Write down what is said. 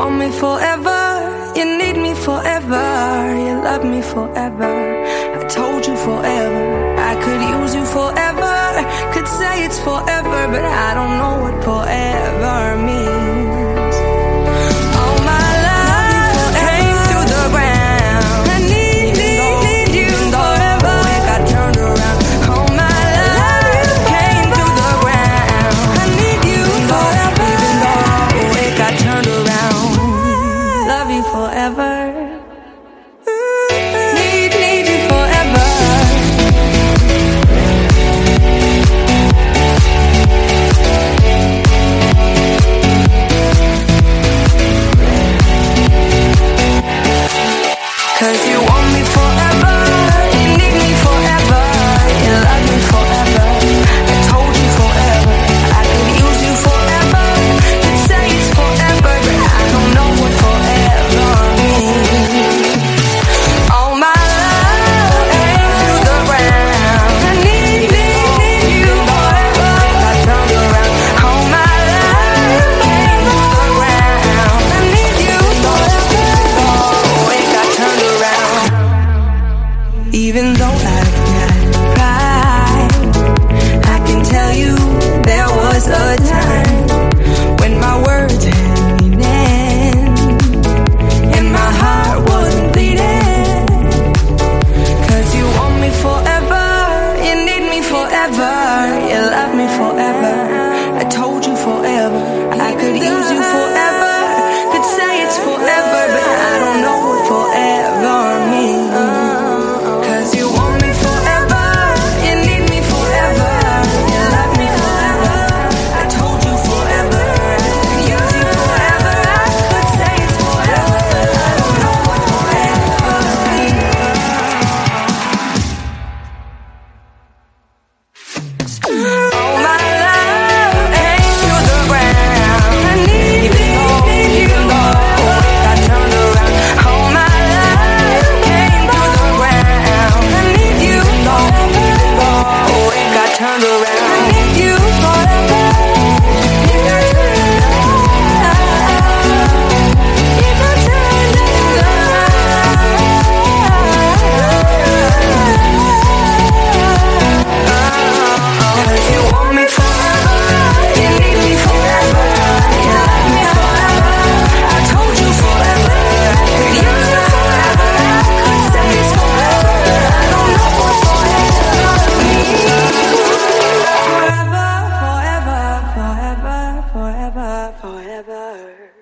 want me forever, you need me forever, you love me forever. I told you forever, I could use you forever, could say it's forever, but I don't know what forever means. All my love came through the ground. I need you forever. It got turned around. All my love came through the ground. I need you forever. Even though it got turned around. Love you forever. Need you forever. Cause you want me forever, you need me forever, you love me forever. I told you forever, I could use you forever, could say it's forever, but I don't know what forever means. All my love came through the ground. I need you forever. I turned around. All my love came through the ground. I need you forever. Oh, it got turned around. Even though I've got pride, I can tell you there was a time when my words had meaning and my heart wasn't bleeding. Cause you want me forever, you need me forever, you love me forever. I told you forever, I could use you forever, could say it's forever, but I don't know what forever means. Cause you want me forever, you need me forever, you love me forever. I told you forever, I could use you forever, I could say it's forever, but I don't know what forever means. All my love came through the ground. I need you forever. It got turned around. All my love came through the ground. I need you forever. Oh, it got turned around. I need you forever. It got turned around. It got turned around. Cause you want me forever, you need me forever, you love me forever. I told you forever, I could use you forever, I could say it's forever, but I don't know what forever means. Forever, forever, forever, forever, forever.